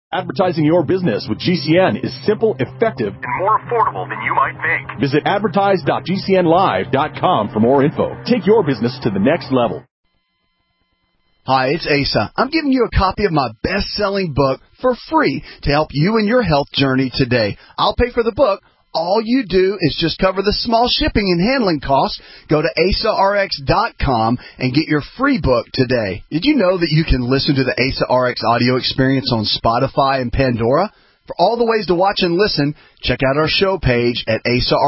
Advertising your business with GCN is simple, effective, and more affordable than you might think. Visit advertise.gcnlive.com for more info. Take your business to the next level. Hi, it's Asa. I'm giving you a copy of my best-selling book for free to help you in your health journey today. I'll pay for the book. All you do is just cover the small shipping and handling costs. Go to AsaRx.com and get your free book today. Did you know that you can listen to the AsaRx audio experience on Spotify and Pandora? For all the ways to watch and listen, check out our show page at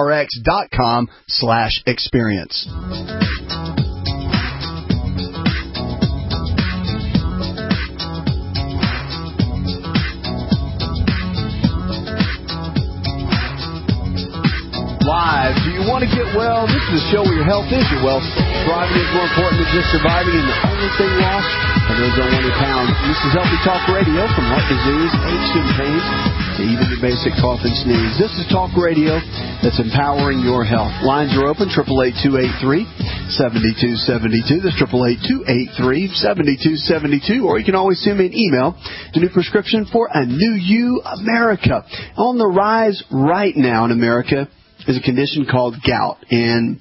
AsaRx.com/experience. Live. Do you want to get well? This is a show where your health is your wealth. Thriving is more important than just surviving, and the only thing lost are those unwanted pounds. This is Healthy Talk Radio, from heart disease, aches and pains, to even the basic cough and sneeze. This is Talk Radio that's empowering your health. Lines are open, 888-283-7272. That's 888-283-7272. Or you can always send me an email to New Prescription for a New You America. On the rise right now in America is a condition called gout. And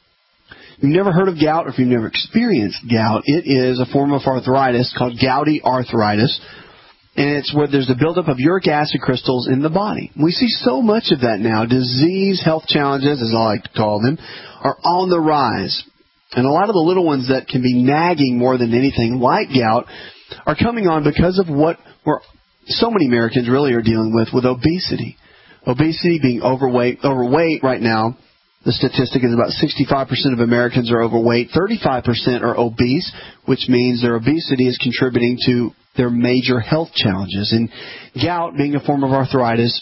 if you've never heard of gout, or if you've never experienced gout, it is a form of arthritis called gouty arthritis. And it's where there's a buildup of uric acid crystals in the body. We see so much of that now. Disease, health challenges, as I like to call them, are on the rise. And a lot of the little ones that can be nagging more than anything, like gout, are coming on because of what so many Americans really are dealing with obesity. Obesity, being overweight right now, the statistic is about 65% of Americans are overweight, 35% are obese, which means their obesity is contributing to their major health challenges. And gout, being a form of arthritis,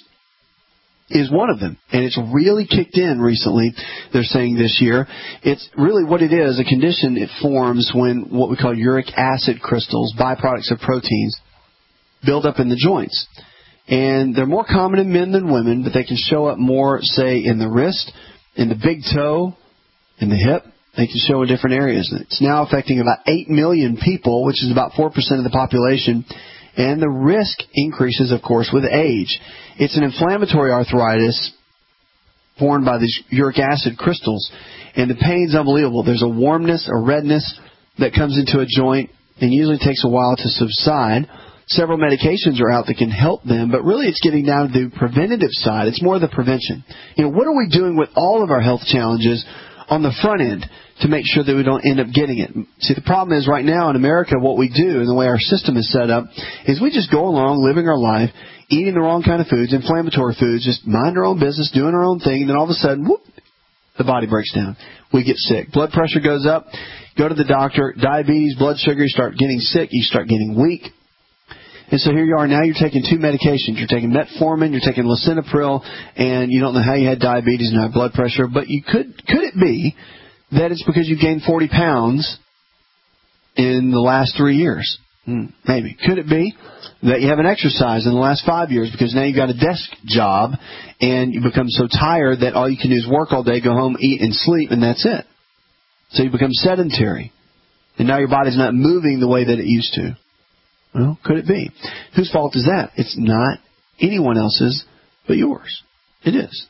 is one of them. And it's really kicked in recently, they're saying this year. It's really what it is, a condition it forms when what we call uric acid crystals, byproducts of proteins, build up in the joints. And they're more common in men than women, but they can show up more, say, in the wrist, in the big toe, in the hip. They can show in different areas. It's now affecting about 8 million people, which is about 4% of the population. And the risk increases, of course, with age. It's an inflammatory arthritis formed by these uric acid crystals. And the pain's unbelievable. There's a warmness, a redness that comes into a joint and usually takes a while to subside. Several medications are out that can help them, but really it's getting down to the preventative side. It's more the prevention. What are we doing with all of our health challenges on the front end to make sure that we don't end up getting it? See, the problem is right now in America, what we do and the way our system is set up is we just go along living our life, eating the wrong kind of foods, inflammatory foods, just mind our own business, doing our own thing, and then all of a sudden, whoop, the body breaks down. We get sick. Blood pressure goes up. Go to the doctor. Diabetes, blood sugar, you start getting sick. You start getting weak. And so here you are now, you're taking two medications. You're taking metformin, you're taking lisinopril, and you don't know how you had diabetes and high blood pressure. But could it be that it's because you gained 40 pounds in the last 3 years? Maybe. Could it be that you haven't exercised in the last 5 years because now you've got a desk job and you become so tired that all you can do is work all day, go home, eat, and sleep, and that's it. So you become sedentary. And now your body's not moving the way that it used to. Well, could it be? Whose fault is that? It's not anyone else's but yours. It is.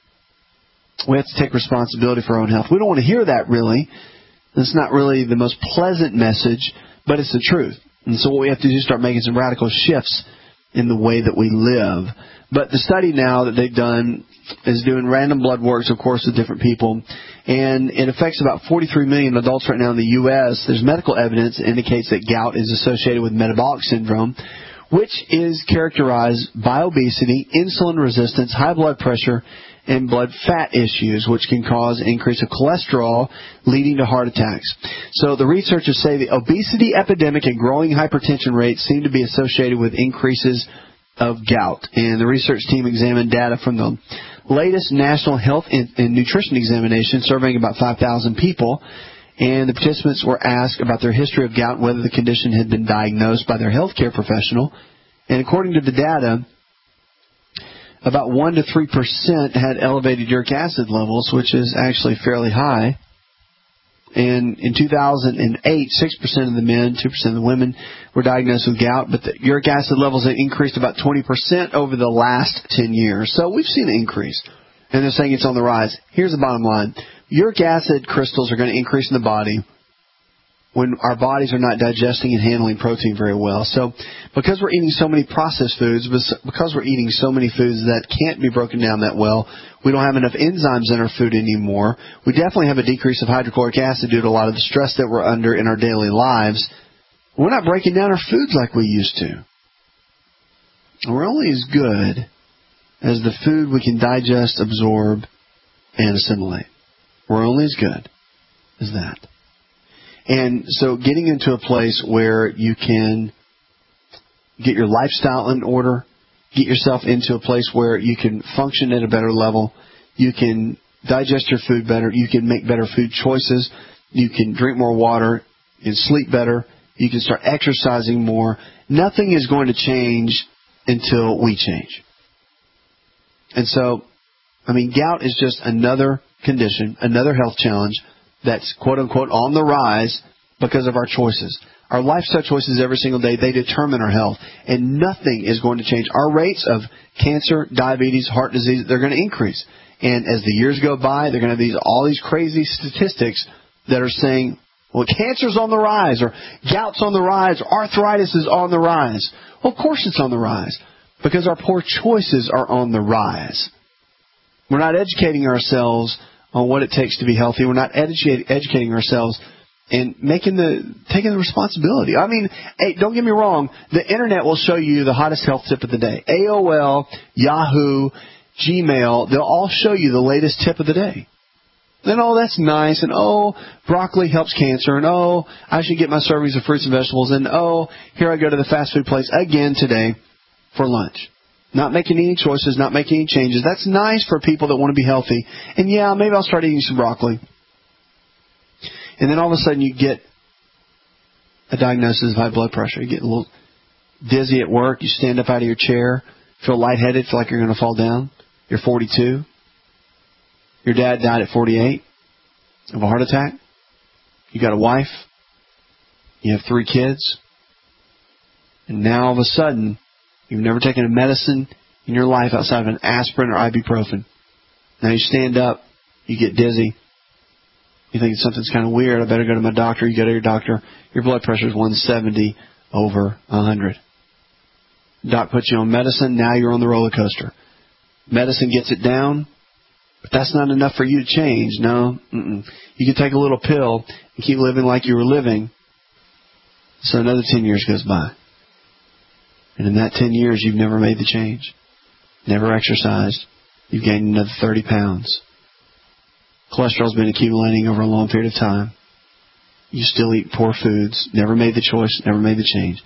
We have to take responsibility for our own health. We don't want to hear that, really. It's not really the most pleasant message, but it's the truth. And so what we have to do is start making some radical shifts in the way that we live. But the study now that they've done is doing random blood works, of course, with different people. And it affects about 43 million adults right now in the U.S. There's medical evidence that indicates that gout is associated with metabolic syndrome, which is characterized by obesity, insulin resistance, high blood pressure, and blood fat issues, which can cause an increase of cholesterol, leading to heart attacks. So the researchers say the obesity epidemic and growing hypertension rates seem to be associated with increases of gout. And the research team examined data from the latest National Health and Nutrition Examination, surveying about 5,000 people. And the participants were asked about their history of gout and whether the condition had been diagnosed by their healthcare professional. And according to the data, about 1 to 3% had elevated uric acid levels, which is actually fairly high. And in 2008, 6% of the men, 2% of the women were diagnosed with gout, but the uric acid levels have increased about 20% over the last 10 years. So we've seen an increase. And they're saying it's on the rise. Here's the bottom line. Uric acid crystals are going to increase in the body when our bodies are not digesting and handling protein very well. So because we're eating so many processed foods, because we're eating so many foods that can't be broken down that well, we don't have enough enzymes in our food anymore. We definitely have a decrease of hydrochloric acid due to a lot of the stress that we're under in our daily lives. We're not breaking down our foods like we used to. We're only as good as the food we can digest, absorb, and assimilate. We're only as good as that. And so getting into a place where you can get your lifestyle in order, get yourself into a place where you can function at a better level, you can digest your food better, you can make better food choices, you can drink more water, you can sleep better, you can start exercising more. Nothing is going to change until we change. And so, gout is just another condition, another health challenge that's quote-unquote on the rise because of our choices. Our lifestyle choices every single day, they determine our health. And nothing is going to change. Our rates of cancer, diabetes, heart disease, they're going to increase. And as the years go by, they're going to have all these crazy statistics that are saying, well, cancer's on the rise, or gout's on the rise, or arthritis is on the rise. Well, of course it's on the rise, because our poor choices are on the rise. We're not educating ourselves on what it takes to be healthy. We're not educating ourselves and taking the responsibility. Hey, don't get me wrong. The internet will show you the hottest health tip of the day. AOL, Yahoo, Gmail, they'll all show you the latest tip of the day. And that's nice. And broccoli helps cancer. And I should get my servings of fruits and vegetables. And here I go to the fast food place again today for lunch. Not making any choices, not making any changes. That's nice for people that want to be healthy. And yeah, maybe I'll start eating some broccoli. And then all of a sudden you get a diagnosis of high blood pressure. You get a little dizzy at work. You stand up out of your chair, feel lightheaded, feel like you're going to fall down. You're 42. Your dad died at 48 of a heart attack. You got a wife. You have 3 kids. And now all of a sudden, you've never taken a medicine in your life outside of an aspirin or ibuprofen. Now you stand up, you get dizzy. You think something's kind of weird. I better go to my doctor. You go to your doctor. Your blood pressure is 170 over 100. Doc puts you on medicine. Now you're on the roller coaster. Medicine gets it down, but that's not enough for you to change. No. You can take a little pill and keep living like you were living. So another 10 years goes by. And in that 10 years, you've never made the change. Never exercised. You've gained another 30 pounds. Cholesterol's been accumulating over a long period of time. You still eat poor foods. Never made the choice. Never made the change.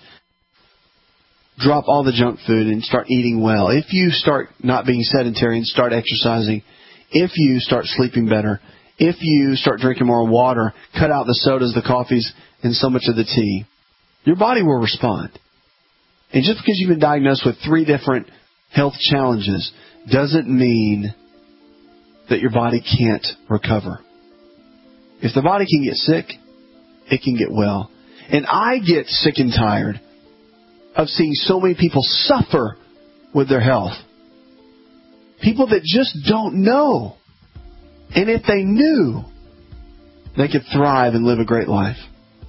Drop all the junk food and start eating well. If you start not being sedentary and start exercising, if you start sleeping better, if you start drinking more water, cut out the sodas, the coffees, and so much of the tea, your body will respond. And just because you've been diagnosed with 3 different health challenges doesn't mean that your body can't recover. If the body can get sick, it can get well. And I get sick and tired of seeing so many people suffer with their health. People that just don't know. And if they knew, they could thrive and live a great life.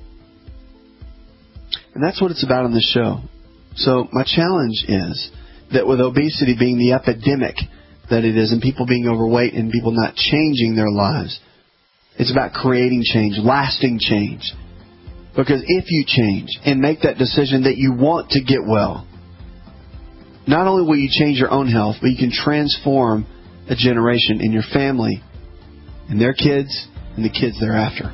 And that's what it's about on this show. So my challenge is that with obesity being the epidemic that it is, and people being overweight and people not changing their lives, it's about creating change, lasting change. Because if you change and make that decision that you want to get well, not only will you change your own health, but you can transform a generation in your family and their kids and the kids thereafter.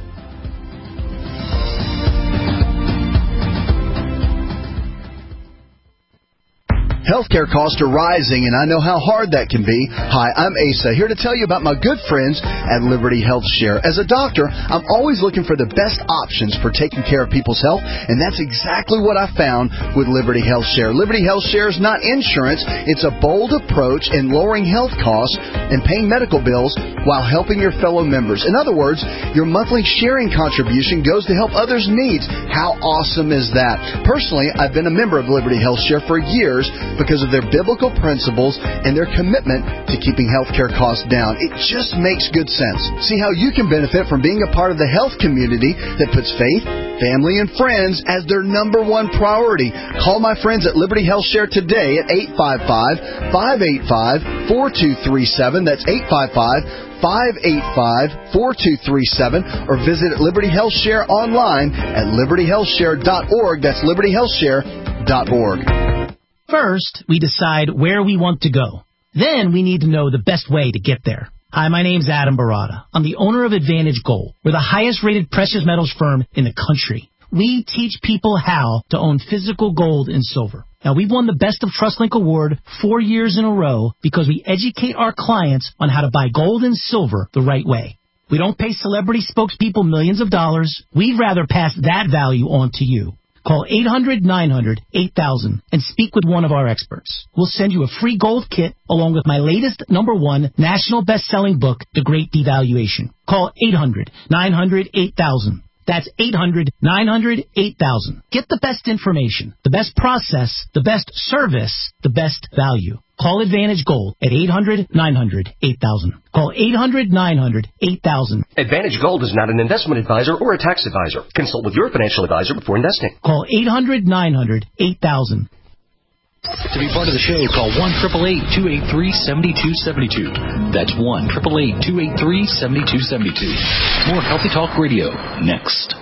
Healthcare costs are rising, and I know how hard that can be. Hi, I'm Asa, here to tell you about my good friends at Liberty Health Share. As a doctor, I'm always looking for the best options for taking care of people's health, and that's exactly what I found with Liberty Health Share. Liberty Health Share is not insurance. It's a bold approach in lowering health costs and paying medical bills while helping your fellow members. In other words, your monthly sharing contribution goes to help others' needs. How awesome is that? Personally, I've been a member of Liberty Health Share for years because of their biblical principles and their commitment to keeping healthcare costs down. It just makes good sense. See how you can benefit from being a part of the health community that puts faith, family, and friends as their number one priority. Call my friends at Liberty Health Share today at 855-585-4237. That's 855-585-4237, or visit Liberty Health Share online at libertyhealthshare.org. That's libertyhealthshare.org. First, we decide where we want to go. Then we need to know the best way to get there. Hi, my name's Adam Barada. I'm the owner of Advantage Gold. We're the highest-rated precious metals firm in the country. We teach people how to own physical gold and silver. Now, we've won the Best of TrustLink Award 4 years in a row because we educate our clients on how to buy gold and silver the right way. We don't pay celebrity spokespeople millions of dollars. We'd rather pass that value on to you. Call 800-900-8000 and speak with one of our experts. We'll send you a free gold kit along with my latest #1 national best-selling book, The Great Devaluation. Call 800-900-8000. That's 800-900-8000. Get the best information, the best process, the best service, the best value. Call Advantage Gold at 800-900-8000. Call 800-900-8000. Advantage Gold is not an investment advisor or a tax advisor. Consult with your financial advisor before investing. Call 800-900-8000. To be part of the show, call 1-888-283-7272. That's 1-888-283-7272. More Healthy Talk Radio next.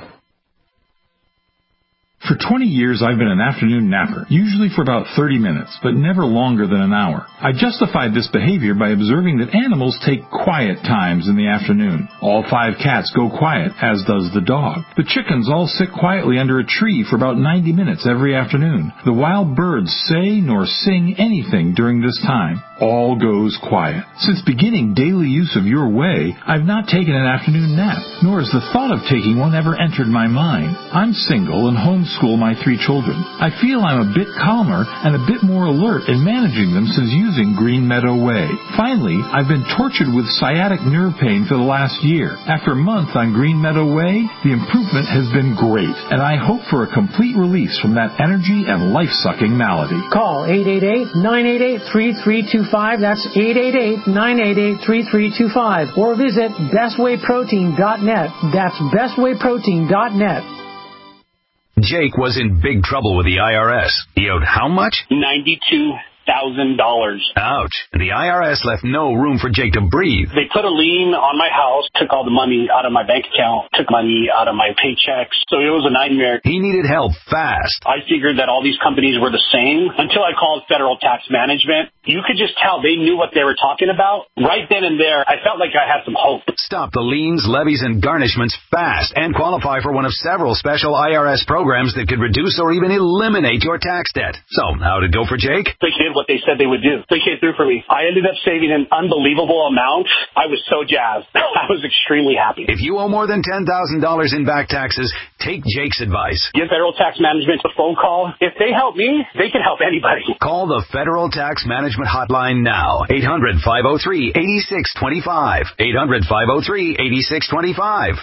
For 20 years, I've been an afternoon napper, usually for about 30 minutes, but never longer than an hour. I justified this behavior by observing that animals take quiet times in the afternoon. All 5 cats go quiet, as does the dog. The chickens all sit quietly under a tree for about 90 minutes every afternoon. The wild birds say nor sing anything during this time. All goes quiet. Since beginning daily use of Your Way, I've not taken an afternoon nap, nor has the thought of taking one ever entered my mind. I'm single and homeschool my 3 children. I feel I'm a bit calmer and a bit more alert in managing them since using Green Meadow Way. Finally, I've been tortured with sciatic nerve pain for the last year. After a month on Green Meadow Way, the improvement has been great, and I hope for a complete release from that energy and life-sucking malady. Call 888-988-3325. That's 888-988-3325. Or visit bestwayprotein.net. That's bestwayprotein.net. Jake was in big trouble with the IRS. He owed how much? $92,000. Ouch. The IRS left no room for Jake to breathe. They put a lien on my house, took all the money out of my bank account, took money out of my paychecks. So it was a nightmare. He needed help fast. I figured that all these companies were the same until I called Federal Tax Management. You could just tell they knew what they were talking about. Right then and there, I felt like I had some hope. Stop the liens, levies, and garnishments fast and qualify for one of several special IRS programs that could reduce or even eliminate your tax debt. So, how'd it go for Jake? They did what they said they would do. They came through for me. I ended up saving an unbelievable amount. I was so jazzed. I was extremely happy. If you owe more than $10,000 in back taxes, take Jake's advice. Give Federal Tax Management a phone call. If they help me, they can help anybody. Call the Federal Tax Management Hotline now. 800-503-8625. 800-503-8625.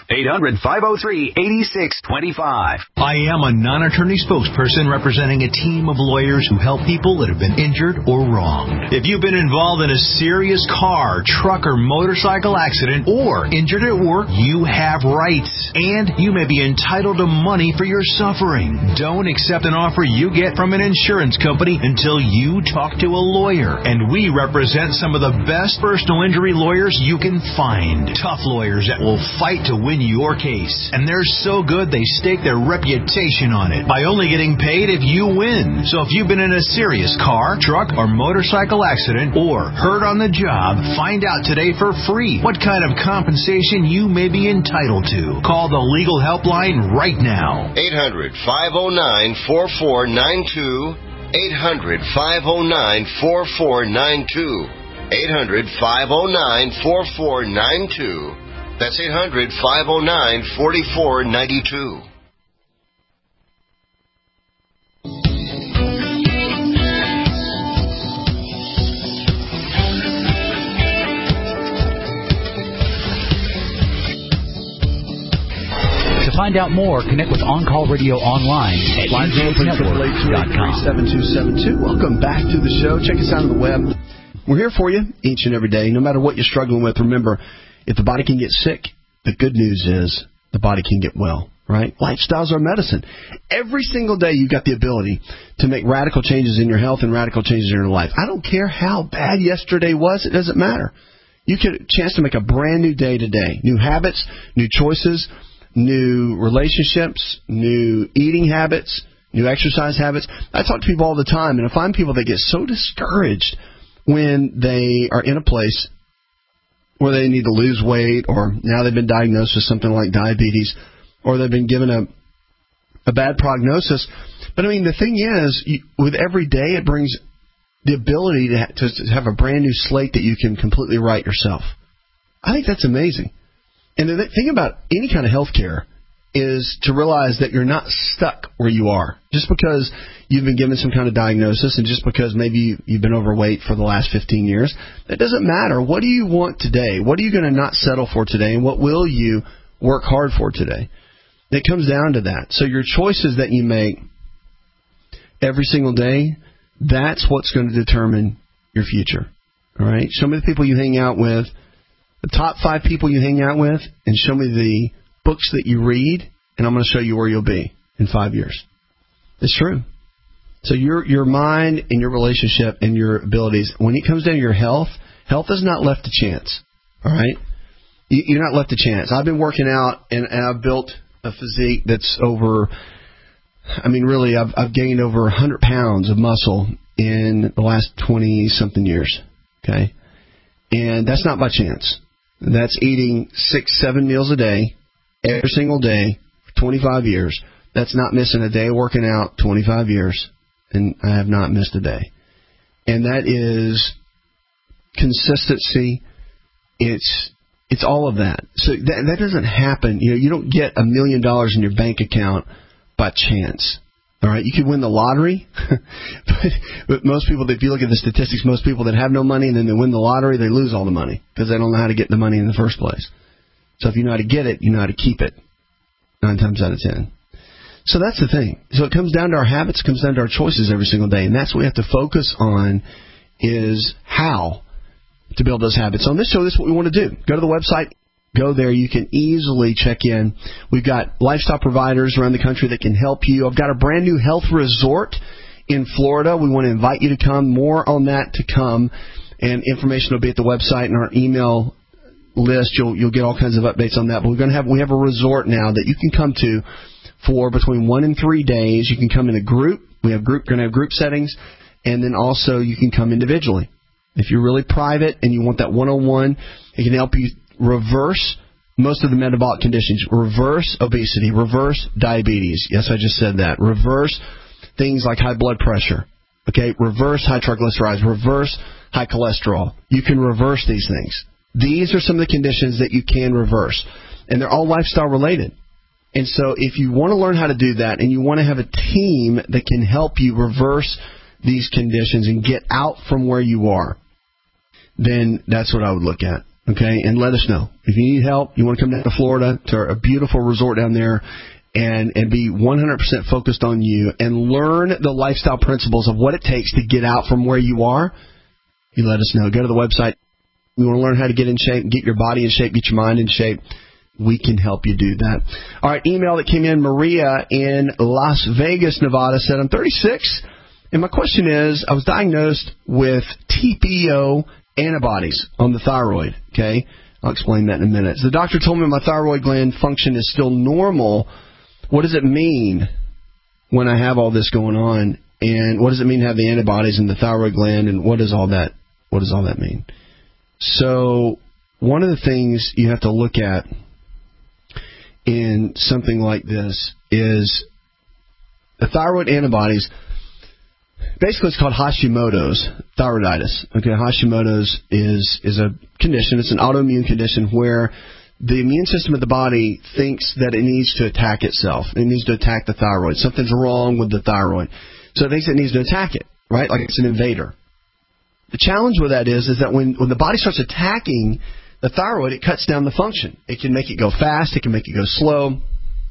800-503-8625. I am a non-attorney spokesperson representing a team of lawyers who help people that have been injured or wronged. If you've been involved in a serious car, truck, or motorcycle accident or injured at work, you have rights, and you may be entitled to money for your suffering. Don't accept an offer you get from an insurance company until you talk to a lawyer. And we represent some of the best personal injury lawyers you can find. Tough lawyers that will fight to win your case. And they're so good they stake their reputation on it by only getting paid if you win. So if you've been in a serious car, truck, or motorcycle accident or hurt on the job, find out today for free what kind of compensation you may be entitled to. Call the legal helpline right now. 800-509-4492. 800-509-4492. 800-509-4492. That's 800-509-4492. To find out more, connect with On Call Radio online at UGHNetwork.com. Welcome back to the show. Check us out on the web. We're here for you each and every day. No matter what you're struggling with, remember, if the body can get sick, the good news is the body can get well, right? Lifestyles are medicine. Every single day you've got the ability to make radical changes in your health and radical changes in your life. I don't care how bad yesterday was. It doesn't matter. You get a chance to make a brand new day today. New habits, new choices, new relationships, new eating habits, new exercise habits. I talk to people all the time, and I find people that get so discouraged when they are in a place where they need to lose weight, or now they've been diagnosed with something like diabetes, or they've been given a bad prognosis. But, I mean, the thing is, with every day, it brings the ability to have a brand new slate that you can completely write yourself. I think that's amazing. And the thing about any kind of health care is to realize that you're not stuck where you are. Just because you've been given some kind of diagnosis and just because maybe you've been overweight for the last 15 years, that doesn't matter. What do you want today? What are you going to not settle for today? And what will you work hard for today? It comes down to that. So your choices that you make every single day, that's what's going to determine your future. All right? Show me the people you hang out with, the top 5 people you hang out with, and show me the books that you read, and I'm going to show you where you'll be in 5 years. It's true. So your mind and your relationship and your abilities, when it comes down to your health, health is not left to chance. All right? You're not left to chance. I've been working out, and I've built a physique that's over, I mean, really, I've gained over 100 pounds of muscle in the last 20-something years. Okay? And that's not by chance. That's eating 6-7 meals a day, every single day, for 25 years. That's not missing a day working out, 25 years. And I have not missed a day. And that is consistency. It's all of that. So that doesn't happen. You don't get $1 million in your bank account by chance. All right, you could win the lottery, but most people, if you look at the statistics, most people that have no money and then they win the lottery, they lose all the money because they don't know how to get the money in the first place. So if you know how to get it, you know how to keep it 9 times out of 10. So that's the thing. So it comes down to our habits, it comes down to our choices every single day, and that's what we have to focus on is how to build those habits. On this show, this is what we want to do. Go to the website. Go there. You can easily check in. We've got lifestyle providers around the country that can help you. I've got a brand new health resort in Florida. We want to invite you to come. More on that to come. And information will be at the website and our email list. You'll get all kinds of updates on that. But we have a resort now that you can come to for between 1 and 3 days. You can come in a group. We're going to have group settings. And then also you can come individually. If you're really private and you want that one-on-one, it can help you reverse most of the metabolic conditions. Reverse obesity. Reverse diabetes. Yes, I just said that. Reverse things like high blood pressure. Okay? Reverse high triglycerides. Reverse high cholesterol. You can reverse these things. These are some of the conditions that you can reverse. And they're all lifestyle related. And so if you want to learn how to do that and you want to have a team that can help you reverse these conditions and get out from where you are, then that's what I would look at. Okay, and let us know. If you need help, you want to come down to Florida to a beautiful resort down there and be 100% focused on you and learn the lifestyle principles of what it takes to get out from where you are, you let us know. Go to the website. You want to learn how to get in shape, get your body in shape, get your mind in shape. We can help you do that. All right, email that came in, Maria in Las Vegas, Nevada, said, I'm 36, and my question is, I was diagnosed with TPO antibodies on the thyroid, okay? I'll explain that in a minute. So the doctor told me my thyroid gland function is still normal. What does it mean when I have all this going on? And what does it mean to have the antibodies in the thyroid gland? And what does all that mean? So one of the things you have to look at in something like this is the thyroid antibodies. Basically, it's called Hashimoto's thyroiditis. Okay, Hashimoto's is a condition. It's an autoimmune condition where the immune system of the body thinks that it needs to attack itself. It needs to attack the thyroid. Something's wrong with the thyroid. So it thinks it needs to attack it, right? Like it's an invader. The challenge with that is that when the body starts attacking the thyroid, it cuts down the function. It can make it go fast. It can make it go slow.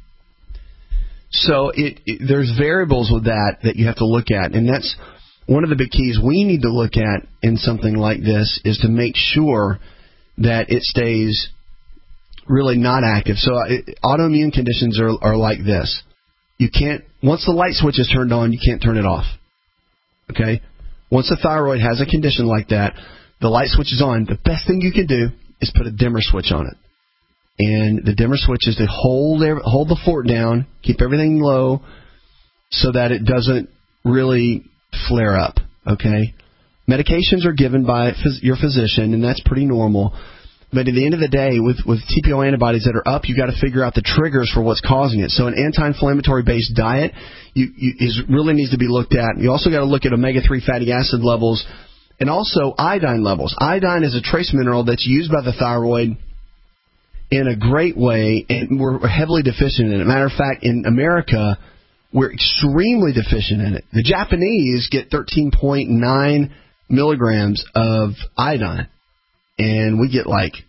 So there's variables with that you have to look at, and that's one of the big keys we need to look at in something like this is to make sure that it stays really not active. So autoimmune conditions are like this. You can't, once the light switch is turned on, you can't turn it off. Okay? Once the thyroid has a condition like that, the light switch is on. The best thing you can do is put a dimmer switch on it. And the dimmer switch is to hold the fort down, keep everything low so that it doesn't really flare up, okay? Medications are given by your physician, and that's pretty normal. But at the end of the day, with TPO antibodies that are up, you've got to figure out the triggers for what's causing it. So an anti-inflammatory-based diet really needs to be looked at. You also got to look at omega-3 fatty acid levels and also iodine levels. Iodine is a trace mineral that's used by the thyroid in a great way, and we're heavily deficient in it. Matter of fact, in America, we're extremely deficient in it. The Japanese get 13.9 milligrams of iodine, and we get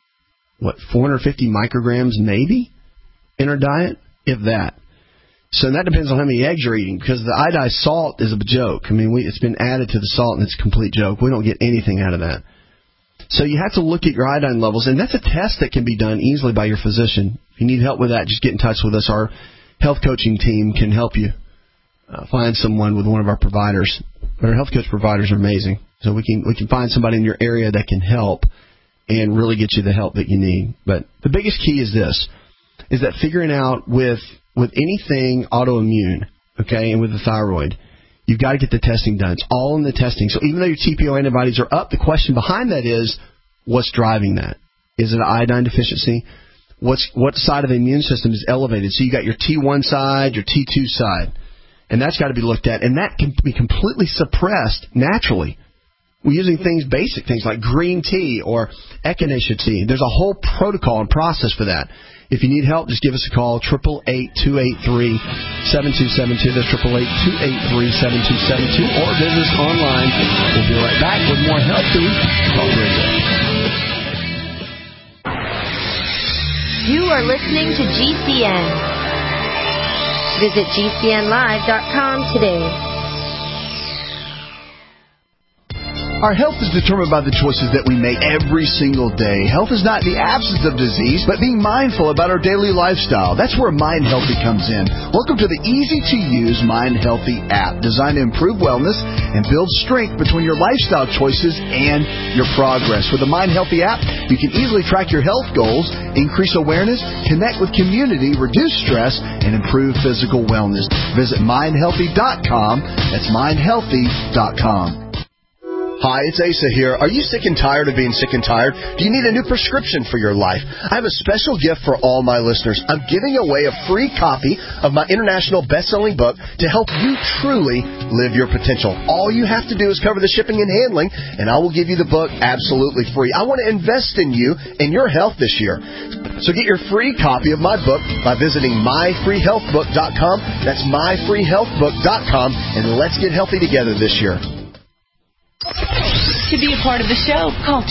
450 micrograms maybe in our diet, if that. So that depends on how many eggs you're eating, because the iodized salt is a joke. I mean, it's been added to the salt, and it's a complete joke. We don't get anything out of that. So you have to look at your iodine levels, and that's a test that can be done easily by your physician. If you need help with that, just get in touch with us. Our health coaching team can help you find someone with one of our providers. But our health coach providers are amazing, so we can find somebody in your area that can help and really get you the help that you need. But the biggest key is this, is that figuring out with anything autoimmune, okay, and with the thyroid, you've got to get the testing done. It's all in the testing. So even though your TPO antibodies are up, the question behind that is, what's driving that? Is it an iodine deficiency? What side of the immune system is elevated? So you got your T1 side, your T2 side, and that's got to be looked at. And that can be completely suppressed naturally. We're using basic things like green tea or echinacea tea. There's a whole protocol and process for that. If you need help, just give us a call, 888-283-7272. That's 888-283-7272. Or visit us online. We'll be right back with more Healthy Talk Radio. You are listening to GCN. Visit GCNlive.com today. Our health is determined by the choices that we make every single day. Health is not the absence of disease, but being mindful about our daily lifestyle. That's where Mind Healthy comes in. Welcome to the easy-to-use Mind Healthy app, designed to improve wellness and build strength between your lifestyle choices and your progress. With the Mind Healthy app, you can easily track your health goals, increase awareness, connect with community, reduce stress, and improve physical wellness. Visit mindhealthy.com. That's mindhealthy.com. Hi, it's Asa here. Are you sick and tired of being sick and tired? Do you need a new prescription for your life? I have a special gift for all my listeners. I'm giving away a free copy of my international best-selling book to help you truly live your potential. All you have to do is cover the shipping and handling, and I will give you the book absolutely free. I want to invest in you and your health this year. So get your free copy of my book by visiting myfreehealthbook.com. That's myfreehealthbook.com, and let's get healthy together this year. To be a part of the show, call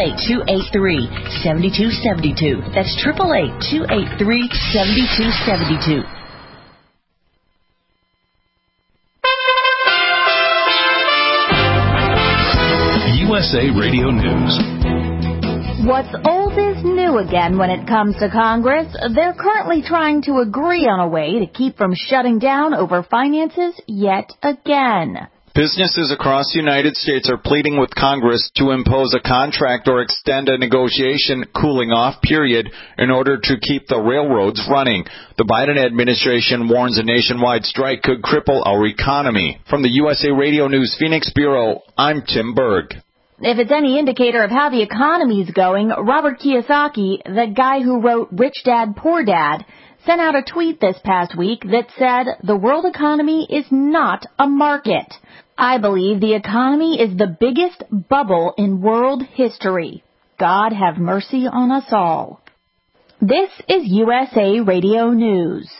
888-283-7272. That's 888-283-7272. USA Radio News. What's old is new again when it comes to Congress. They're currently trying to agree on a way to keep from shutting down over finances yet again. Businesses across the United States are pleading with Congress to impose a contract or extend a negotiation cooling-off period in order to keep the railroads running. The Biden administration warns a nationwide strike could cripple our economy. From the USA Radio News Phoenix Bureau, I'm Tim Berg. If it's any indicator of how the economy's going, Robert Kiyosaki, the guy who wrote Rich Dad, Poor Dad, sent out a tweet this past week that said the world economy is not a market. I believe the economy is the biggest bubble in world history. God have mercy on us all. This is USA Radio News.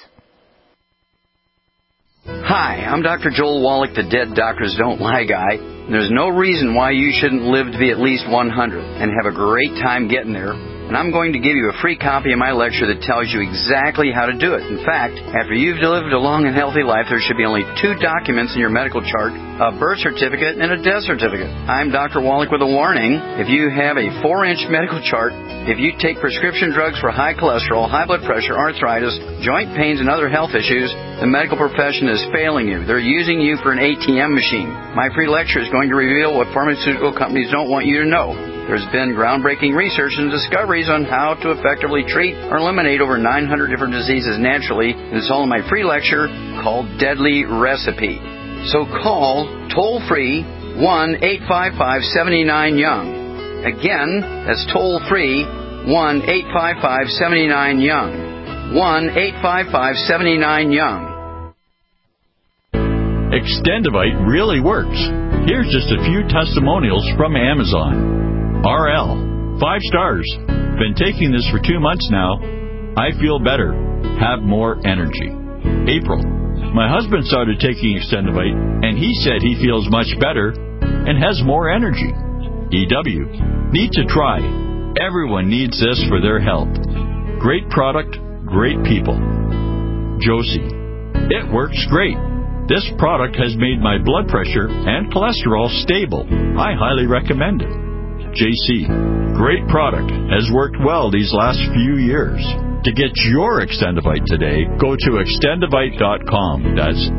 Hi, I'm Dr. Joel Wallach, the Dead Doctors Don't Lie guy. There's no reason why you shouldn't live to be at least 100 and have a great time getting there. And I'm going to give you a free copy of my lecture that tells you exactly how to do it. In fact, after you've lived a long and healthy life, there should be only 2 documents in your medical chart, a birth certificate and a death certificate. I'm Dr. Wallach with a warning. If you have a 4-inch medical chart, if you take prescription drugs for high cholesterol, high blood pressure, arthritis, joint pains, and other health issues, the medical profession is failing you. They're using you for an ATM machine. My free lecture is going to reveal what pharmaceutical companies don't want you to know. There's been groundbreaking research and discoveries on how to effectively treat or eliminate over 900 different diseases naturally, and it's all in my free lecture called Deadly Recipe. So call toll-free 1-855-79-YOUNG. Again, that's toll-free 1-855-79-YOUNG. 1-855-79-YOUNG. Extendivite really works. Here's just a few testimonials from Amazon. RL, 5 stars. Been taking this for 2 months now. I feel better. Have more energy. April, my husband started taking Extendivite, and he said he feels much better and has more energy. EW, need to try. Everyone needs this for their health. Great product, great people. Josie, it works great. This product has made my blood pressure and cholesterol stable. I highly recommend it. JC, great product, has worked well these last few years. To get your Extendivite today, go to extendivite.com. That's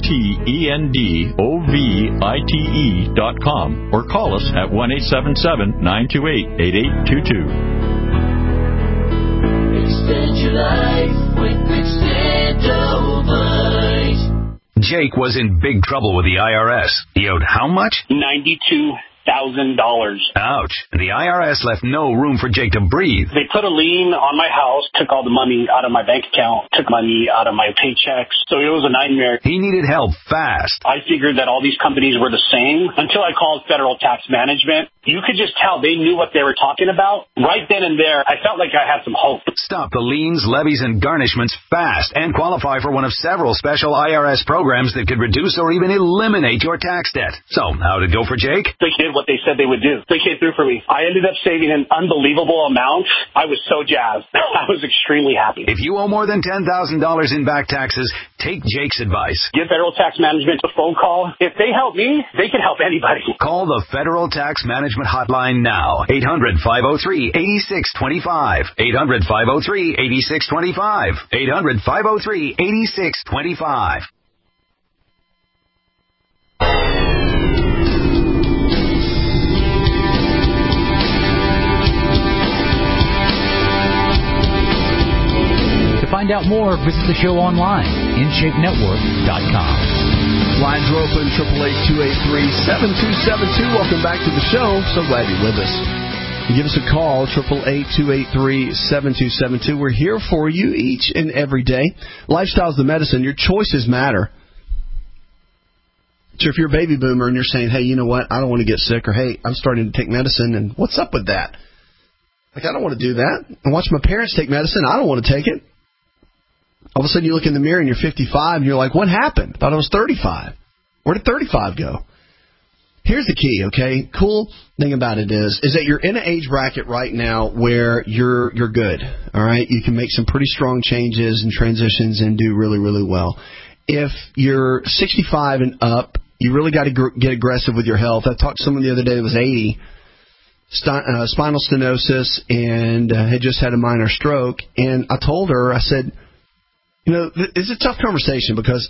XTENDOVITE.com or call us at 1-877-928-8822. Extend your life with Extendivite. Jake was in big trouble with the IRS. He owed how much? $92,000. Ouch. The IRS left no room for Jake to breathe. They put a lien on my house, took all the money out of my bank account, took money out of my paychecks. So it was a nightmare. He needed help fast. I figured that all these companies were the same until I called Federal Tax Management. You could just tell they knew what they were talking about. Right then and there, I felt like I had some hope. Stop the liens, levies, and garnishments fast and qualify for one of several special IRS programs that could reduce or even eliminate your tax debt. So, how'd it go for Jake? They did what they said they would do. They came through for me. I ended up saving an unbelievable amount. I was so jazzed. I was extremely happy. If you owe more than $10,000 in back taxes, take Jake's advice. Give Federal Tax Management a phone call. If they help me, they can help anybody. Call the Federal Tax Management hotline now. 800-503-8625. 800-503-8625. 800-503-8625. To find out more, visit the show online, InShapeNetwork.com. Lines are open, 888-283-7272. Welcome back to the show. So glad you're with us. Give us a call, 888-283-7272. We're here for you each and every day. Lifestyle's the medicine. Your choices matter. So if you're a baby boomer and you're saying, hey, you know what, I don't want to get sick, or hey, I'm starting to take medicine, and what's up with that? Like, I don't want to do that. I watch my parents take medicine. I don't want to take it. All of a sudden you look in the mirror and you're 55 and you're like, what happened? I thought I was 35. Where did 35 go? Here's the key, okay? Cool thing about it is that you're in an age bracket right now where you're good, all right? You can make some pretty strong changes and transitions and do really, really well. If you're 65 and up, you really got to get aggressive with your health. I talked to someone the other day that was 80, spinal stenosis, and had just had a minor stroke. And I told her, I said, you know, it's a tough conversation because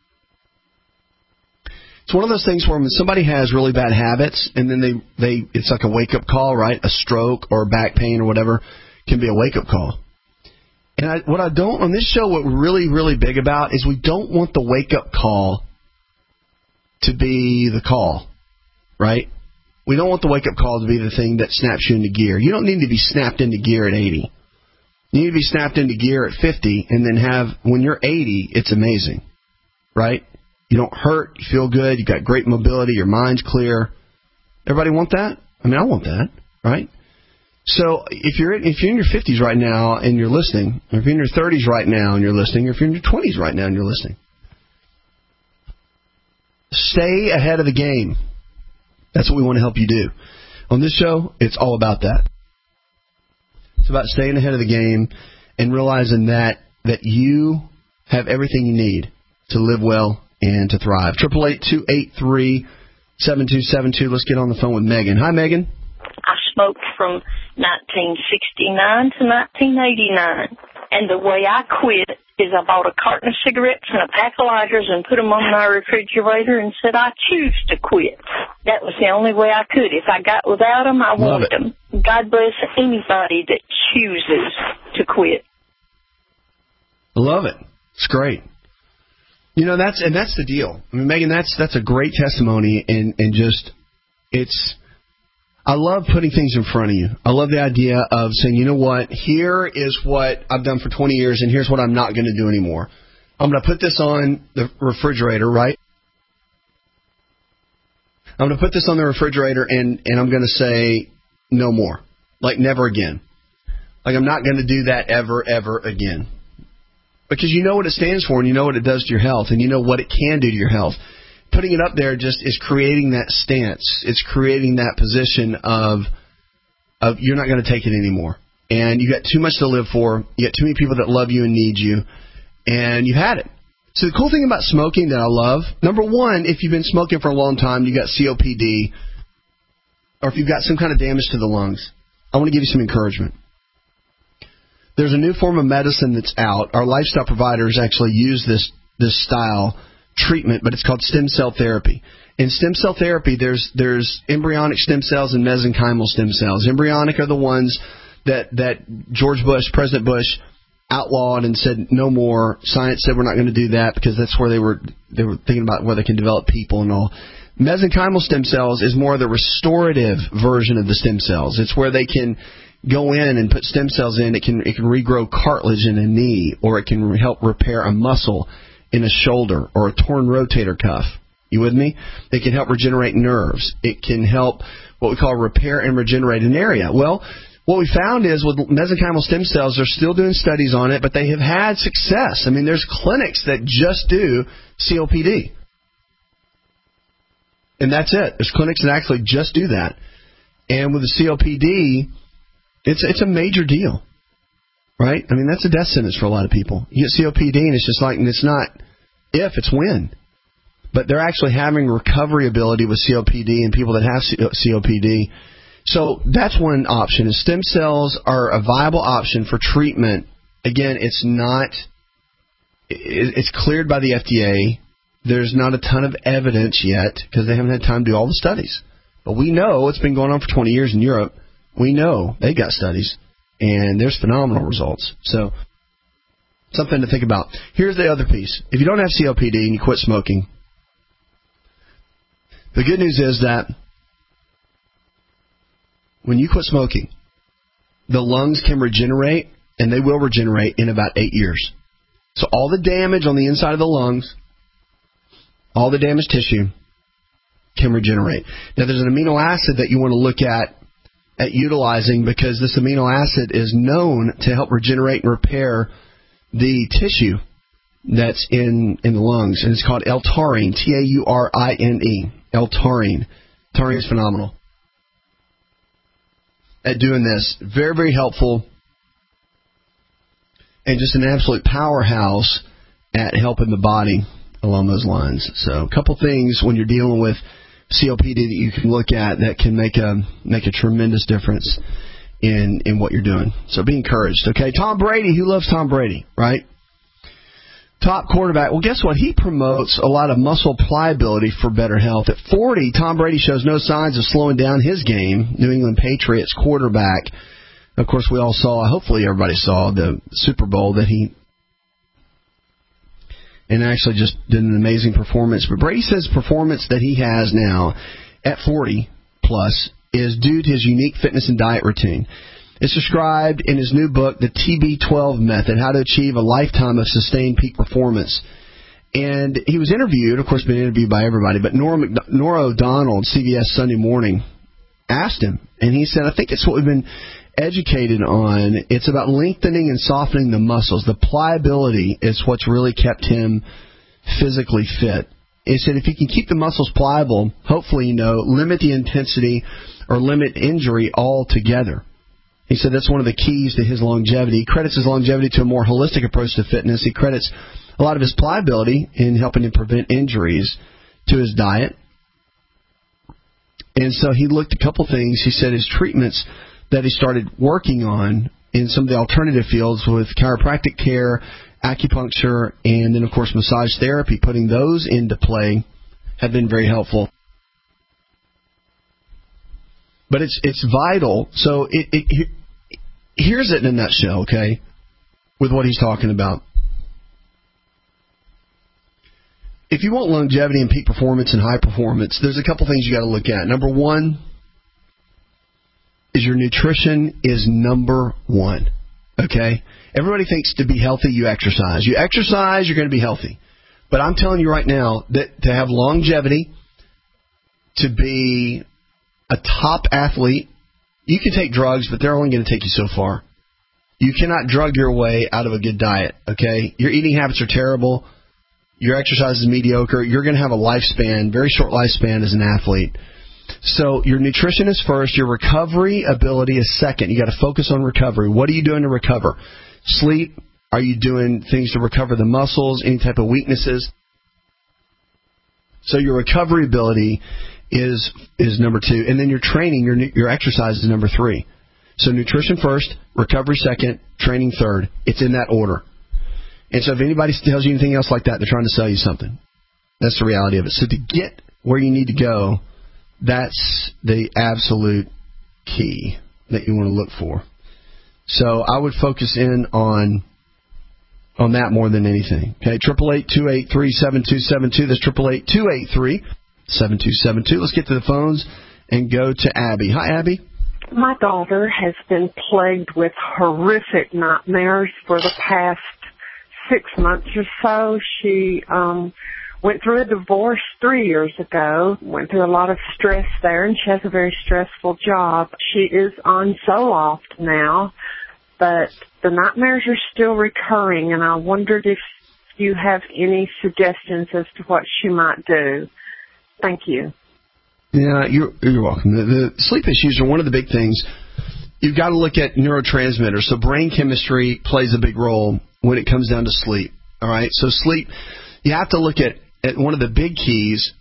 it's one of those things where when somebody has really bad habits and then they it's like a wake-up call, right? A stroke or back pain or whatever can be a wake-up call. And what I don't, on this show, what we're really, really big about is we don't want the wake-up call to be the call, right? We don't want the wake-up call to be the thing that snaps you into gear. You don't need to be snapped into gear at 80. You need to be snapped into gear at 50, and then when you're 80, it's amazing, right? You don't hurt, you feel good, you got great mobility, your mind's clear. Everybody want that? I mean, I want that, right? So if you're in your 50s right now and you're listening, or if you're in your 30s right now and you're listening, or if you're in your 20s right now and you're listening, stay ahead of the game. That's what we want to help you do. On this show, it's all about that. It's about staying ahead of the game and realizing that you have everything you need to live well and to thrive. 888-283-7272. Let's get on the phone with Megan. Hi, Megan. I smoked from 1969 to 1989. And the way I quit is I bought a carton of cigarettes and a pack of lighters and put them on my refrigerator and said, I choose to quit. That was the only way I could. If I got without them, I wanted them. God bless anybody that chooses to quit. I love it. It's great. You know, that's the deal. I mean, Megan, that's a great testimony, and just I love putting things in front of you. I love the idea of saying, you know what, here is what I've done for 20 years, and here's what I'm not going to do anymore. I'm going to put this on the refrigerator, right? I'm going to put this on the refrigerator, and I'm going to say no more. Like, never again. Like, I'm not going to do that ever again. Because you know what it stands for, and you know what it does to your health, and you know what it can do to your health. Putting it up there just is creating that stance. It's creating that position of you're not going to take it anymore. And you got too much to live for. You got too many people that love you and need you. And you had it. So the cool thing about smoking that I love, number one, if you've been smoking for a long time, you got COPD, or if you've got some kind of damage to the lungs, I want to give you some encouragement. There's a new form of medicine that's out. Our lifestyle providers actually use this style treatment, but it's called stem cell therapy. In stem cell therapy, there's embryonic stem cells and mesenchymal stem cells. Embryonic are the ones that President Bush, outlawed and said no more. Science said we're not going to do that because that's where they were thinking about where they can develop people and all. Mesenchymal stem cells is more the restorative version of the stem cells. It's where they can go in and put stem cells in. It can regrow cartilage in a knee, or it can help repair a muscle in a shoulder or a torn rotator cuff. You with me? It can help regenerate nerves. It can help what we call repair and regenerate an area. Well, what we found is with mesenchymal stem cells, they're still doing studies on it, but they have had success. I mean, there's clinics that just do COPD. And that's it. There's clinics that actually just do that. And with the COPD, it's a major deal. Right? I mean, that's a death sentence for a lot of people. You get COPD, and it's just like, and it's not if, it's when. But they're actually having recovery ability with COPD and people that have COPD. So that's one option. Is stem cells are a viable option for treatment. Again, it's cleared by the FDA. There's not a ton of evidence yet because they haven't had time to do all the studies. But we know it's been going on for 20 years in Europe. We know they got studies. And there's phenomenal results. So, something to think about. Here's the other piece. If you don't have COPD and you quit smoking, the good news is that when you quit smoking, the lungs can regenerate, and they will regenerate in about 8 years. So all the damage on the inside of the lungs, all the damaged tissue, can regenerate. Now, there's an amino acid that you want to look at utilizing, because this amino acid is known to help regenerate and repair the tissue that's in the lungs. And it's called L-taurine, Taurine. L-taurine. Taurine is phenomenal at doing this. Very, very helpful. And just an absolute powerhouse at helping the body along those lines. So a couple things when you're dealing with COPD that you can look at that can make a tremendous difference in what you're doing. So be encouraged. Okay, Tom Brady, who loves Tom Brady, right? Top quarterback. Well, guess what? He promotes a lot of muscle pliability for better health. At 40, Tom Brady shows no signs of slowing down his game. New England Patriots quarterback. Of course, we all saw, hopefully everybody saw the Super Bowl that he and actually just did an amazing performance. But Brady says performance that he has now at 40 plus is due to his unique fitness and diet routine. It's described in his new book, The TB12 Method, How to Achieve a Lifetime of Sustained Peak Performance. And he was interviewed, of course, been interviewed by everybody, but Norah O'Donnell, CBS Sunday Morning, asked him, and he said, I think it's what we've been educated on. It's about lengthening and softening the muscles. The pliability is what's really kept him physically fit. He said if you can keep the muscles pliable, hopefully, limit the intensity or limit injury altogether. He said that's one of the keys to his longevity. He credits his longevity to a more holistic approach to fitness. He credits a lot of his pliability in helping him prevent injuries to his diet. And so he looked at a couple things. He said his treatments that he started working on in some of the alternative fields with chiropractic care, acupuncture, and then, of course, massage therapy, putting those into play, have been very helpful. But it's vital. So here's it in a nutshell, okay, with what he's talking about. If you want longevity and peak performance and high performance, there's a couple things you got to look at. Number one is your nutrition is number one, okay? Everybody thinks to be healthy, you exercise. You exercise, you're going to be healthy. But I'm telling you right now that to have longevity, to be a top athlete, you can take drugs, but they're only going to take you so far. You cannot drug your way out of a good diet, okay? Your eating habits are terrible. Your exercise is mediocre. You're going to have a lifespan, very short lifespan as an athlete. So your nutrition is first. Your recovery ability is second. You got to focus on recovery. What are you doing to recover? Sleep. Are you doing things to recover the muscles, any type of weaknesses? So your recovery ability is number two. And then your training, your exercise is number three. So nutrition first, recovery second, training third. It's in that order. And so if anybody tells you anything else like that, they're trying to sell you something. That's the reality of it. So to get where you need to go, that's the absolute key that you want to look for. So I would focus in on that more than anything. Okay, 888-283-7272. That's 888-283-7272. Let's get to the phones and go to Abby. Hi, Abby. My daughter has been plagued with horrific nightmares for the past 6 months or so. She went through a divorce 3 years ago, went through a lot of stress there, and she has a very stressful job. She is on Zoloft now, but the nightmares are still recurring, and I wondered if you have any suggestions as to what she might do. Thank you. Yeah, you're welcome. The sleep issues are one of the big things. You've got to look at neurotransmitters. So brain chemistry plays a big role when it comes down to sleep. All right? So sleep, you have to look at one of the big keys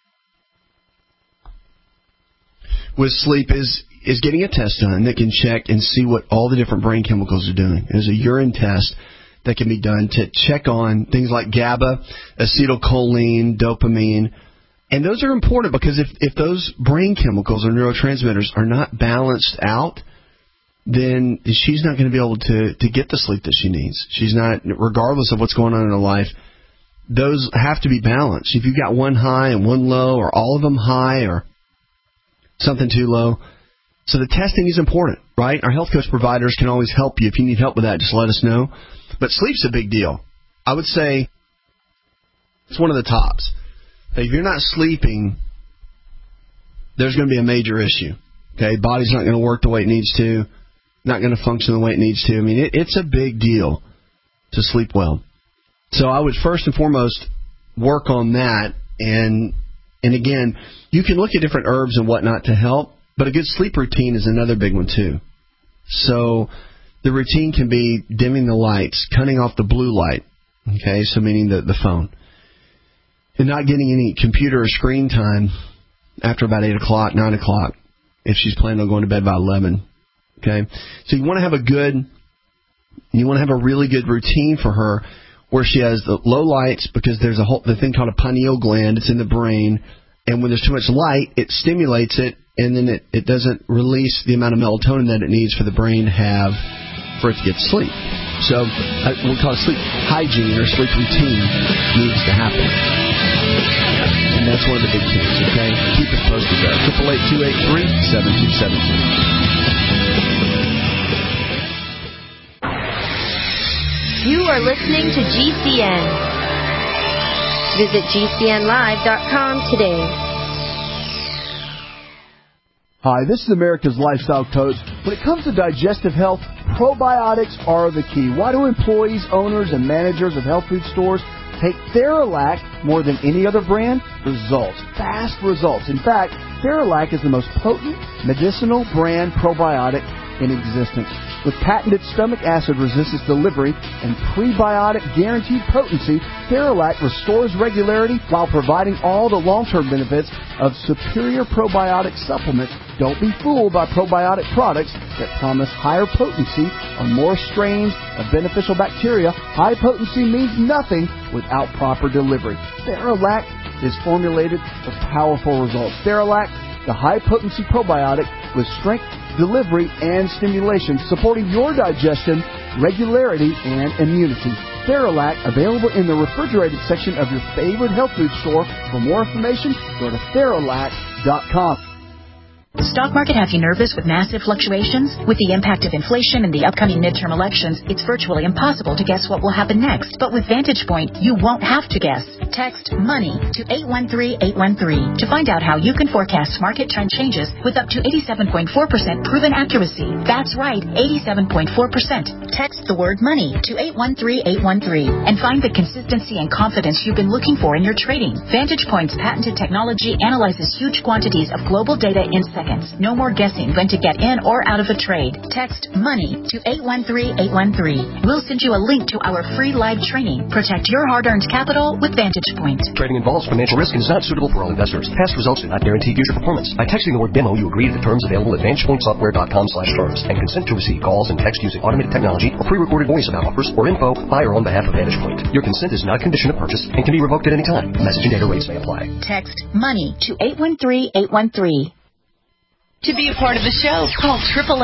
with sleep is getting a test done that can check and see what all the different brain chemicals are doing. There's a urine test that can be done to check on things like GABA, acetylcholine, dopamine. And those are important because if those brain chemicals or neurotransmitters are not balanced out, then she's not going to be able to get the sleep that she needs. She's not, regardless of what's going on in her life, those have to be balanced. If you've got one high and one low, or all of them high, or something too low. So the testing is important, right? Our health coach providers can always help you. If you need help with that, just let us know. But sleep's a big deal. I would say it's one of the tops. If you're not sleeping, there's going to be a major issue. Okay, body's not going to work the way it needs to, not going to function the way it needs to. I mean, it's a big deal to sleep well. So I would first and foremost work on that. And again, you can look at different herbs and whatnot to help, but a good sleep routine is another big one too. So the routine can be dimming the lights, cutting off the blue light, okay, so meaning the phone, and not getting any computer or screen time after about 8 o'clock, 9 o'clock, if she's planning on going to bed by 11. Okay? So you want to have a really good routine for her where she has the low lights, because there's the thing called a pineal gland. It's in the brain. And when there's too much light, it stimulates it, and then it doesn't release the amount of melatonin that it needs for the brain to have for it to get to sleep. So we call it sleep hygiene or sleep routine needs to happen. And that's one of the big things, okay? Keep it posted there. 888-283-7272. You are listening to GCN. Visit GCNlive.com today. Hi, this is America's Lifestyle Coach. When it comes to digestive health, probiotics are the key. Why do employees, owners, and managers of health food stores take Theralac more than any other brand? Results. Fast results. In fact, Theralac is the most potent medicinal brand probiotic in existence. With patented stomach acid resistance delivery and prebiotic guaranteed potency, Theralac restores regularity while providing all the long-term benefits of superior probiotic supplements. Don't be fooled by probiotic products that promise higher potency on more strains of beneficial bacteria. High potency means nothing without proper delivery. Theralac is formulated for powerful results. Theralac, the high-potency probiotic with strength, delivery, and stimulation, supporting your digestion, regularity, and immunity. Theralac, available in the refrigerated section of your favorite health food store. For more information, go to Theralac.com. The stock market have you nervous with massive fluctuations? With the impact of inflation and the upcoming midterm elections, it's virtually impossible to guess what will happen next. But with Vantage Point, you won't have to guess. Text MONEY to 813-813 to find out how you can forecast market trend changes with up to 87.4% proven accuracy. That's right, 87.4%. Text the word MONEY to 813-813 and find the consistency and confidence you've been looking for in your trading. Vantage Point's patented technology analyzes huge quantities of global data in seconds. No more guessing when to get in or out of a trade. Text MONEY to 813-813. We'll send you a link to our free live training. Protect your hard-earned capital with Vantage Point. Trading involves financial risk and is not suitable for all investors. Past results do not guarantee future performance. By texting the word demo, you agree to the terms available at VantagePointSoftware.com/terms and consent to receive calls and text using automated technology or pre-recorded voice about offers or info by or on behalf of Vantage Point. Your consent is not a condition of purchase and can be revoked at any time. Message and data rates may apply. Text MONEY to 813-813. To be a part of the show, call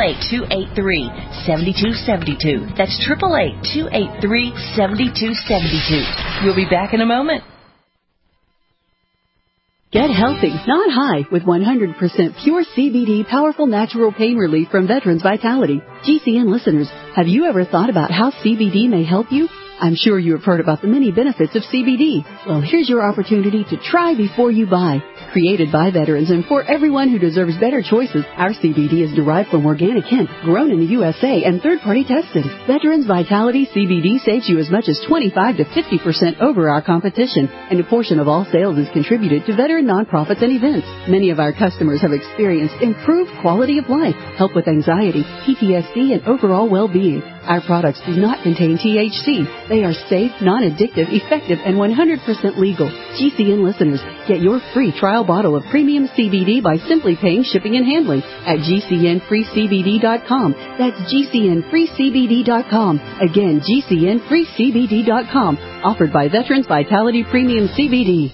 888-283-7272. That's 888-283-7272. We'll be back in a moment. Get healthy, not high, with 100% pure CBD powerful natural pain relief from Veterans Vitality. GCN listeners, have you ever thought about how CBD may help you? I'm sure you have heard about the many benefits of CBD. Well, here's your opportunity to try before you buy. Created by veterans and for everyone who deserves better choices, our CBD is derived from organic hemp, grown in the USA, and third-party tested. Veterans Vitality CBD saves you as much as 25 to 50% over our competition, and a portion of all sales is contributed to veteran nonprofits and events. Many of our customers have experienced improved quality of life, help with anxiety, PTSD, and overall well-being. Our products do not contain THC. They are safe, non-addictive, effective, and 100% legal. GCN listeners, get your free trial bottle of premium CBD by simply paying shipping and handling at GCNFreeCBD.com. That's GCNFreeCBD.com. Again, GCNFreeCBD.com. Offered by Veterans Vitality Premium CBD.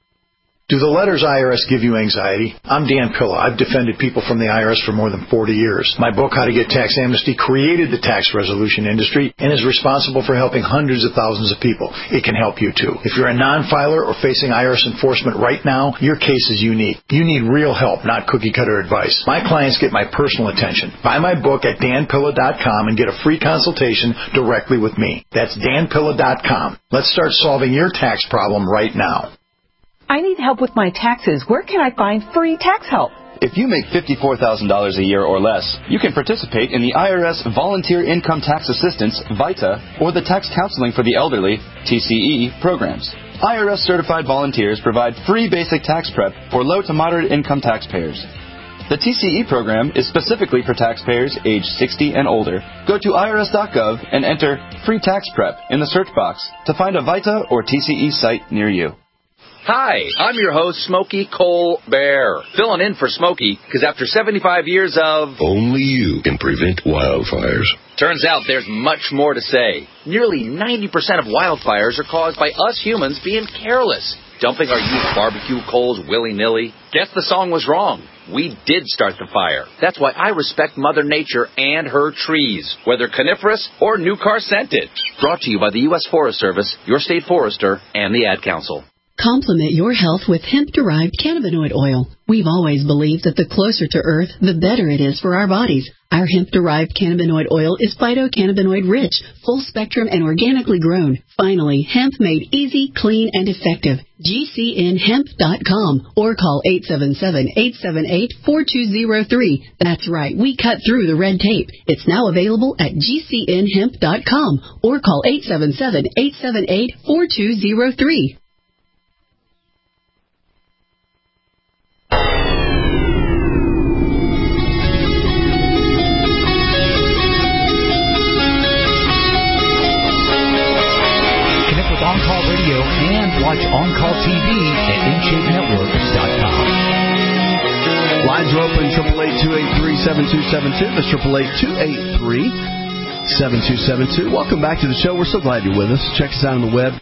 Do the letters IRS give you anxiety? I'm Dan Pilla. I've defended people from the IRS for more than 40 years. My book, How to Get Tax Amnesty, created the tax resolution industry and is responsible for helping hundreds of thousands of people. It can help you, too. If you're a non-filer or facing IRS enforcement right now, your case is unique. You need real help, not cookie-cutter advice. My clients get my personal attention. Buy my book at danpilla.com and get a free consultation directly with me. That's danpilla.com. Let's start solving your tax problem right now. I need help with my taxes. Where can I find free tax help? If you make $54,000 a year or less, you can participate in the IRS Volunteer Income Tax Assistance, VITA, or the Tax Counseling for the Elderly, TCE, programs. IRS certified volunteers provide free basic tax prep for low to moderate income taxpayers. The TCE program is specifically for taxpayers age 60 and older. Go to irs.gov and enter free tax prep in the search box to find a VITA or TCE site near you. Hi, I'm your host, Smokey Colbert, filling in for Smokey, because after 75 years of... Only you can prevent wildfires. Turns out there's much more to say. Nearly 90% of wildfires are caused by us humans being careless, dumping our used barbecue coals willy-nilly. Guess the song was wrong. We did start the fire. That's why I respect Mother Nature and her trees, whether coniferous or new car scented. Brought to you by the U.S. Forest Service, your state forester, and the Ad Council. Complement your health with hemp-derived cannabinoid oil. We've always believed that the closer to Earth, the better it is for our bodies. Our hemp-derived cannabinoid oil is phytocannabinoid rich, full-spectrum, and organically grown. Finally, hemp made easy, clean, and effective. GCNhemp.com or call 877-878-4203. That's right, we cut through the red tape. It's now available at GCNhemp.com or call 877-878-4203. On-Call Radio and watch On-Call TV at InShapeNetworks.com. Lines are open, 888-283-7272. That's 888-283-7272. Welcome back to the show. We're so glad you're with us. Check us out on the web.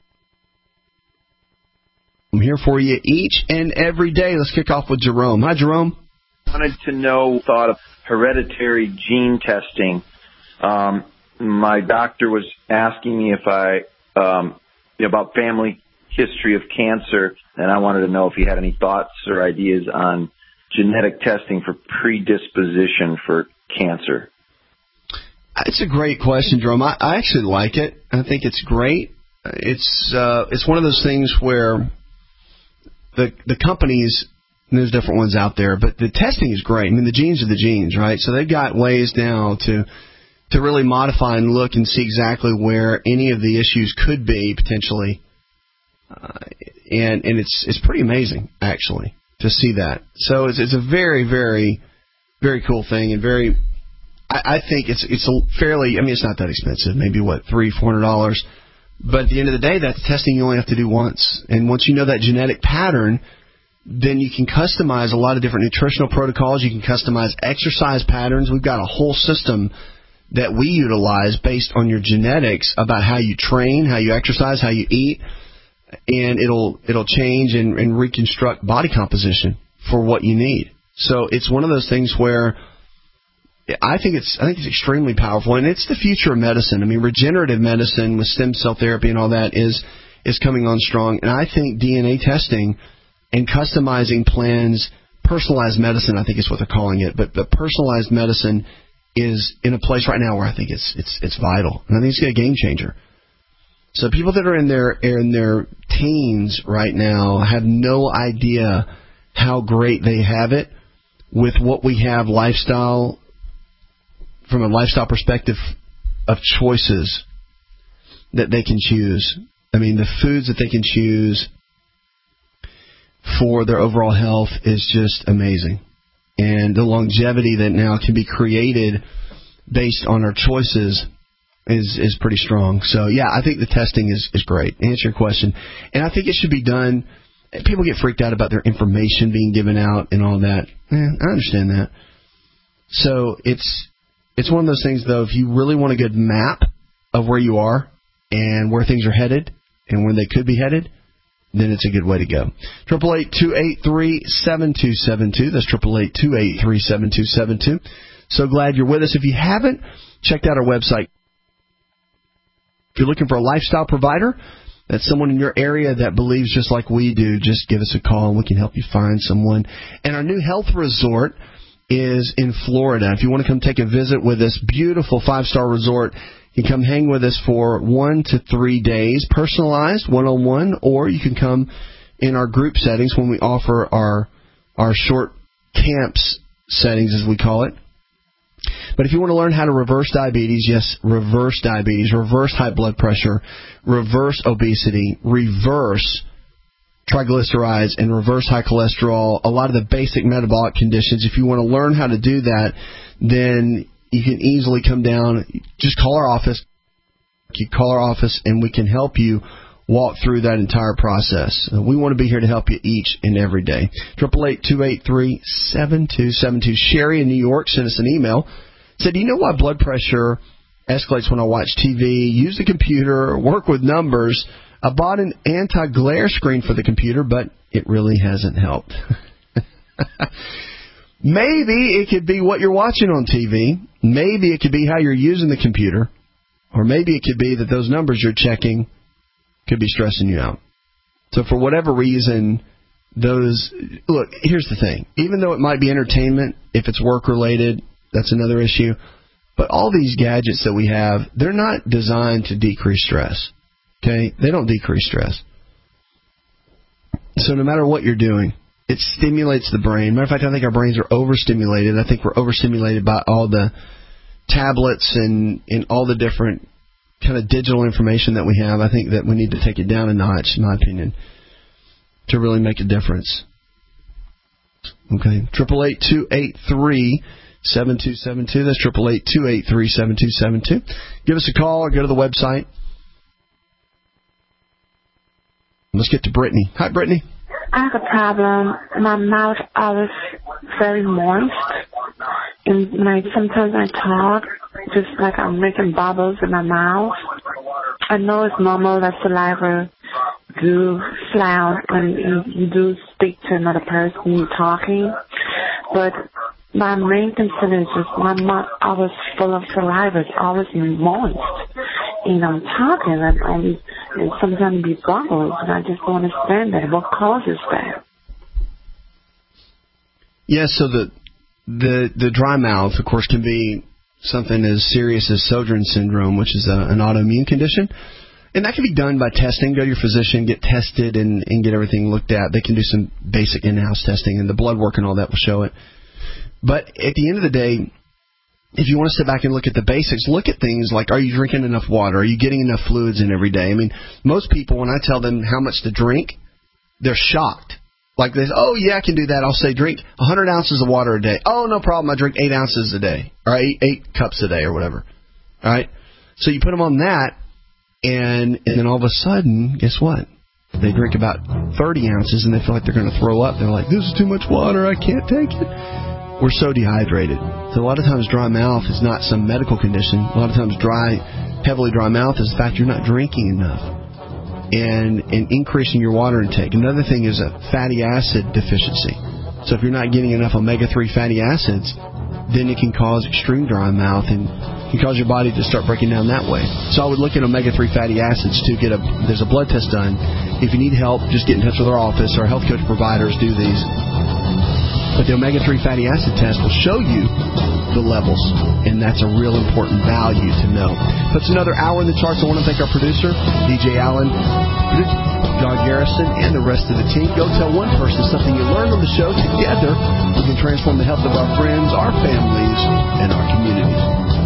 I'm here for you each and every day. Let's kick off with Jerome. Hi, Jerome. I wanted to know thought of hereditary gene testing. My doctor was asking me if about family history of cancer, and I wanted to know if he had any thoughts or ideas on genetic testing for predisposition for cancer. It's a great question, Jerome. I actually like it. I think it's great. It's one of those things where the companies, and there's different ones out there, but the testing is great. I mean, the genes are the genes, right? So they've got ways now to really modify and look and see exactly where any of the issues could be potentially. And it's pretty amazing, actually, to see that. So it's a very, very, very cool thing, and I think it's a fairly, I mean, it's not that expensive, maybe $300-$400, but at the end of the day, that's testing you only have to do once. And once you know that genetic pattern, then you can customize a lot of different nutritional protocols. You can customize exercise patterns. We've got a whole system that we utilize based on your genetics about how you train, how you exercise, how you eat, and it'll change and reconstruct body composition for what you need. So it's one of those things where I think it's extremely powerful, and it's the future of medicine. I mean, regenerative medicine with stem cell therapy and all that is coming on strong, and I think DNA testing and customizing plans, personalized medicine, I think is what they're calling it, but the personalized medicine is in a place right now where I think it's vital, and I think it's a game changer. So people that are in their teens right now have no idea how great they have it with what we have from a lifestyle perspective of choices that they can choose. I mean, the foods that they can choose for their overall health is just amazing. And the longevity that now can be created based on our choices is pretty strong. So, yeah, I think the testing is great. To answer your question. And I think it should be done. People get freaked out about their information being given out and all that. I understand that. So it's one of those things, though, if you really want a good map of where you are and where things are headed and where they could be headed, then it's a good way to go. 888-283-7272. That's 888-283-7272. So glad you're with us. If you haven't checked out our website, if you're looking for a lifestyle provider, that's someone in your area that believes just like we do, just give us a call and we can help you find someone. And our new health resort is in Florida. If you want to come take a visit with this beautiful 5-star resort, you can come hang with us for 1 to 3 days, personalized, one-on-one, or you can come in our group settings when we offer our short camps settings, as we call it. But if you want to learn how to reverse diabetes, yes, reverse diabetes, reverse high blood pressure, reverse obesity, reverse triglycerides, and reverse high cholesterol, a lot of the basic metabolic conditions, if you want to learn how to do that, then you can easily come down. Just call our office. You call our office, and we can help you walk through that entire process. We want to be here to help you each and every day. 888-283-7272. Sherry in New York sent us an email. Said, do you know why blood pressure escalates when I watch TV, use the computer, work with numbers? I bought an anti-glare screen for the computer, but it really hasn't helped. Maybe it could be what you're watching on TV. Maybe it could be how you're using the computer. Or maybe it could be that those numbers you're checking could be stressing you out. So for whatever reason, look, here's the thing. Even though it might be entertainment, if it's work-related, that's another issue. But all these gadgets that we have, they're not designed to decrease stress. Okay? They don't decrease stress. So no matter what you're doing, it stimulates the brain. Matter of fact, I think our brains are overstimulated. I think we're overstimulated by all the tablets and all the different kind of digital information that we have. I think that we need to take it down a notch, in my opinion, to really make a difference. Okay, 888-283-7272. That's 888-283-7272. Give us a call or go to the website. Let's get to Brittany. Hi, Brittany. I have a problem. My mouth always very moist, and sometimes I talk just like I'm making bubbles in my mouth. I know it's normal that saliva do flow when you do speak to another person you're talking, but my main concern is just my mouth always full of saliva. It's always moist. And I'm talking and sometimes be bubbles, and I just don't understand that. What causes that? Yeah, so the dry mouth, of course, can be something as serious as Sjogren's syndrome, which is an autoimmune condition. And that can be done by testing. Go to your physician, get tested, and get everything looked at. They can do some basic in-house testing, and the blood work and all that will show it. But at the end of the day, if you want to step back and look at the basics, look at things like, are you drinking enough water? Are you getting enough fluids in every day? I mean, most people, when I tell them how much to drink, they're shocked. Like they say, oh, yeah, I can do that. I'll say drink 100 ounces of water a day. Oh, no problem. I drink 8 ounces a day, or 8 cups a day or whatever. All right? So you put them on that, and then all of a sudden, guess what? They drink about 30 ounces, and they feel like they're going to throw up. They're like, this is too much water. I can't take it. We're so dehydrated. So a lot of times dry mouth is not some medical condition. A lot of times heavily dry mouth is the fact you're not drinking enough and increasing your water intake. Another thing is a fatty acid deficiency. So if you're not getting enough omega-3 fatty acids, then it can cause extreme dry mouth and can cause your body to start breaking down that way. So I would look at omega-3 fatty acids to there's a blood test done. If you need help, just get in touch with our office. Our health coach providers do these. But the omega-3 fatty acid test will show you the levels, and that's a real important value to know. That's another hour in the charts. I want to thank our producer, DJ Allen, John Garrison, and the rest of the team. Go tell one person something you learned on the show. Together, we can transform the health of our friends, our families, and our communities.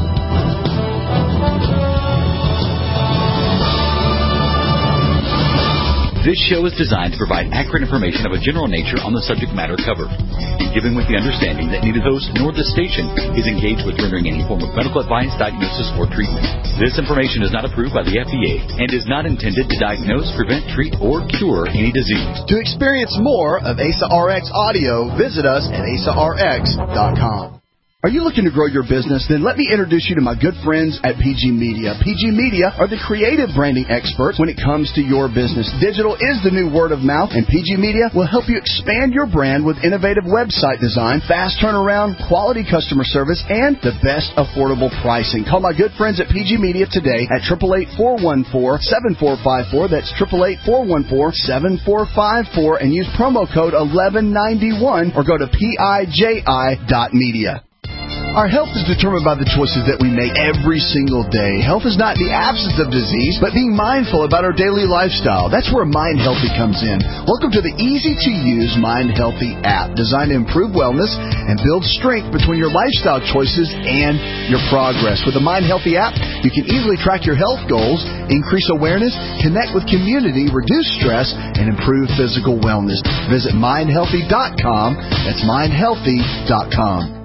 This show is designed to provide accurate information of a general nature on the subject matter covered, given with the understanding that neither host nor the station is engaged with rendering any form of medical advice, diagnosis, or treatment. This information is not approved by the FDA and is not intended to diagnose, prevent, treat, or cure any disease. To experience more of ASA RX audio, visit us at asarx.com. Are you looking to grow your business? Then let me introduce you to my good friends at PG Media. PG Media are the creative branding experts when it comes to your business. Digital is the new word of mouth, and PG Media will help you expand your brand with innovative website design, fast turnaround, quality customer service, and the best affordable pricing. Call my good friends at PG Media today at 888-414-7454. That's 888-414-7454, and use promo code 1191 or go to piji.media. Our health is determined by the choices that we make every single day. Health is not the absence of disease, but being mindful about our daily lifestyle. That's where Mind Healthy comes in. Welcome to the easy-to-use Mind Healthy app, designed to improve wellness and build strength between your lifestyle choices and your progress. With the Mind Healthy app, you can easily track your health goals, increase awareness, connect with community, reduce stress, and improve physical wellness. Visit mindhealthy.com. That's mindhealthy.com.